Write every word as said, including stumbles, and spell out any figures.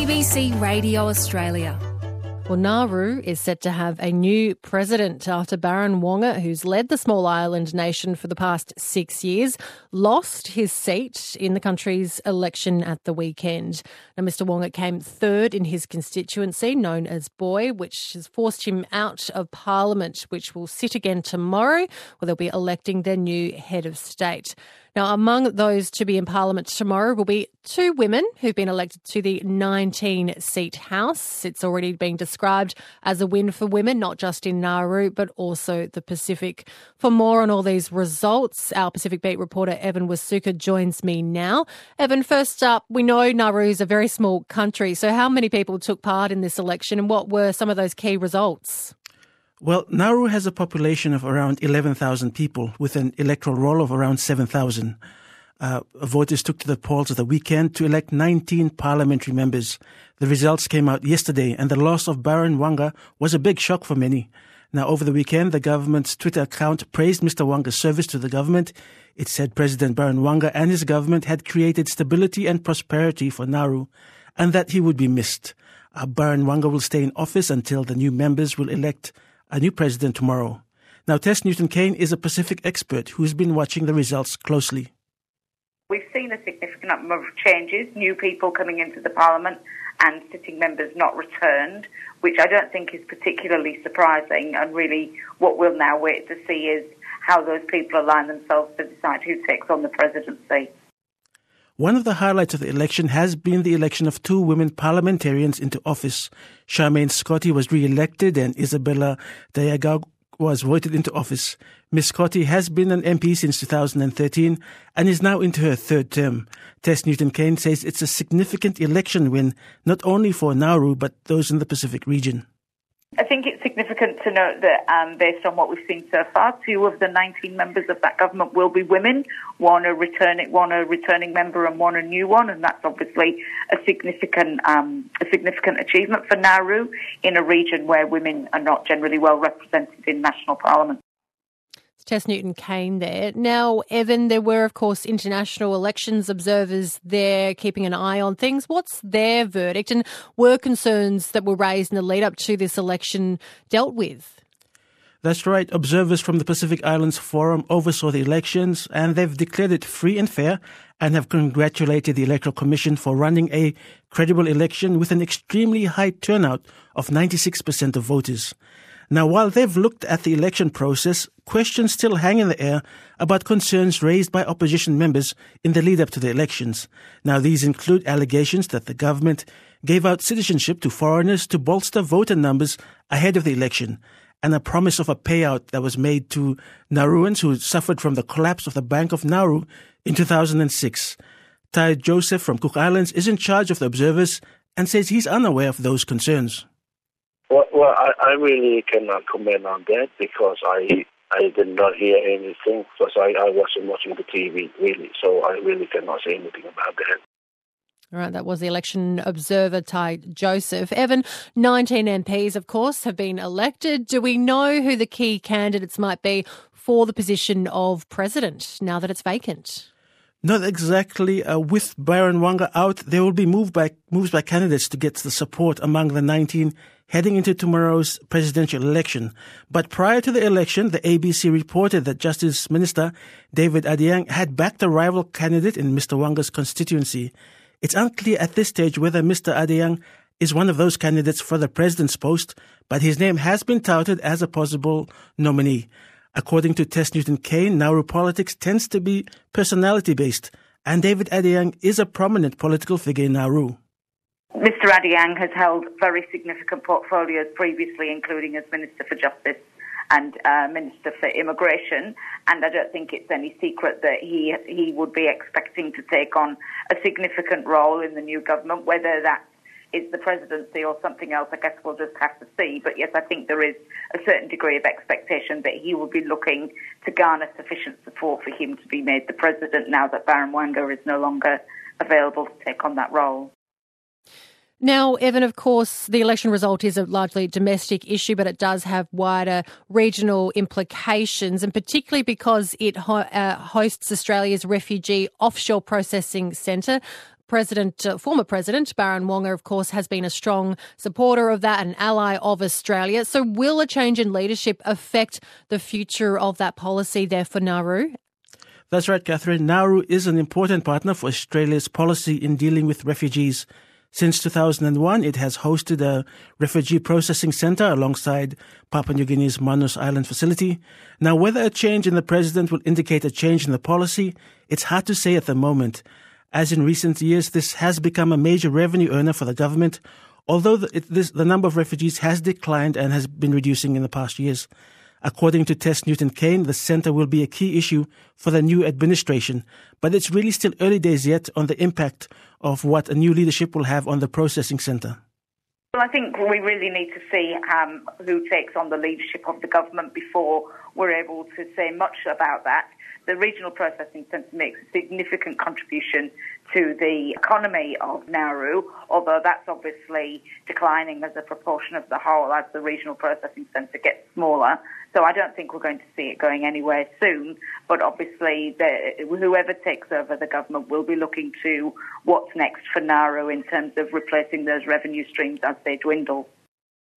B C Radio Australia. Well, Nauru is set to have a new president after Baron Wonga, who's led the small island nation for the past six years, lost his seat in the country's election at the weekend. Now, Mister Wonga came third in his constituency, known as Boy, which has forced him out of Parliament, which will sit again tomorrow, where they'll be electing their new head of state. Now, among those to be in Parliament tomorrow will be two women who've been elected to the nineteen-seat House. It's already been described as a win for women, not just in Nauru, but also the Pacific. For more on all these results, our Pacific Beat reporter Evan Wasuka joins me now. Evan, first up, we know Nauru is a very small country, so how many people took part in this election and what were some of those key results? Well, Nauru has a population of around eleven thousand people with an electoral roll of around seven thousand. Uh, voters took to the polls at the weekend to elect nineteen parliamentary members. The results came out yesterday, and the loss of Baron Wonga was a big shock for many. Now, over the weekend, the government's Twitter account praised Mister Wonga's service to the government. It said President Baron Wonga and his government had created stability and prosperity for Nauru, and that he would be missed. Uh, Baron Wonga will stay in office until the new members will elect a new president tomorrow. Now, Tess Newton-Kane is a Pacific expert who's been watching the results closely. We've seen a significant number of changes, new people coming into the Parliament and sitting members not returned, which I don't think is particularly surprising. And really what we'll now wait to see is how those people align themselves to decide who takes on the presidency. One of the highlights of the election has been the election of two women parliamentarians into office. Charmaine Scotty was re-elected and Isabella Diagao was voted into office. Miss Scotty has been an M P since two thousand thirteen and is now into her third term. Tess Newton-Kane says it's a significant election win, not only for Nauru, but those in the Pacific region. I think it's significant to note that um, based on what we've seen so far, two of the nineteen members of that government will be women, one a returning, one a returning member and one a new one, and that's obviously a significant um, a significant achievement for Nauru in a region where women are not generally well represented in national parliament. Tess Newton-Kane there. Now, Evan, there were, of course, international elections observers there keeping an eye on things. What's their verdict, and were concerns that were raised in the lead-up to this election dealt with? That's right. Observers from the Pacific Islands Forum oversaw the elections, and they've declared it free and fair and have congratulated the Electoral Commission for running a credible election with an extremely high turnout of ninety-six percent of voters. Now, while they've looked at the election process, questions still hang in the air about concerns raised by opposition members in the lead-up to the elections. Now, these include allegations that the government gave out citizenship to foreigners to bolster voter numbers ahead of the election, and a promise of a payout that was made to Nauruans who suffered from the collapse of the Bank of Nauru in two thousand six. Ty Joseph from Cook Islands is in charge of the observers and says he's unaware of those concerns. Well, well I, I really cannot comment on that because I I did not hear anything because I, I wasn't watching the T V, really. So I really cannot say anything about that. All right, that was the election observer, Ty Joseph. Evan, nineteen M Ps, of course, have been elected. Do we know who the key candidates might be for the position of president now that it's vacant? Not exactly. Uh, with Baron Wonga out, there will be move by, moves by candidates to get the support among the nineteen heading into tomorrow's presidential election. But prior to the election, the A B C reported that Justice Minister David Adjang had backed a rival candidate in Mister Wonga's constituency. It's unclear at this stage whether Mister Adjang is one of those candidates for the president's post, but his name has been touted as a possible nominee. According to Tess Newton-Kane, Nauru politics tends to be personality-based, and David Adjang is a prominent political figure in Nauru. Mister Adjang has held very significant portfolios previously, including as Minister for Justice and uh, Minister for Immigration, and I don't think it's any secret that he he would be expecting to take on a significant role in the new government. Whether that is the presidency or something else, I guess we'll just have to see. But yes, I think there is a certain degree of expectation that he will be looking to garner sufficient support for him to be made the president now that Baron Wonga is no longer available to take on that role. Now, Evan, of course, the election result is a largely domestic issue, but it does have wider regional implications, and particularly because it ho- uh, hosts Australia's refugee offshore processing centre. President, uh, former President Baron Wonga, of course, has been a strong supporter of that, an ally of Australia. So will a change in leadership affect the future of that policy there for Nauru? That's right, Catherine. Nauru is an important partner for Australia's policy in dealing with refugees. Since two thousand one, it has hosted a refugee processing centre alongside Papua New Guinea's Manus Island facility. Now, whether a change in the president will indicate a change in the policy, it's hard to say at the moment. As in recent years, this has become a major revenue earner for the government, although the, it, this, the number of refugees has declined and has been reducing in the past years. According to Tess Newton-Cain, the centre will be a key issue for the new administration, but it's really still early days yet on the impact of what a new leadership will have on the processing centre. Well, I think we really need to see um, who takes on the leadership of the government before we're able to say much about that. The Regional Processing Centre makes a significant contribution to the economy of Nauru, although that's obviously declining as a proportion of the whole as the Regional Processing Centre gets smaller. So I don't think we're going to see it going anywhere soon, but obviously the, whoever takes over the government will be looking to what's next for Nauru in terms of replacing those revenue streams as they dwindle.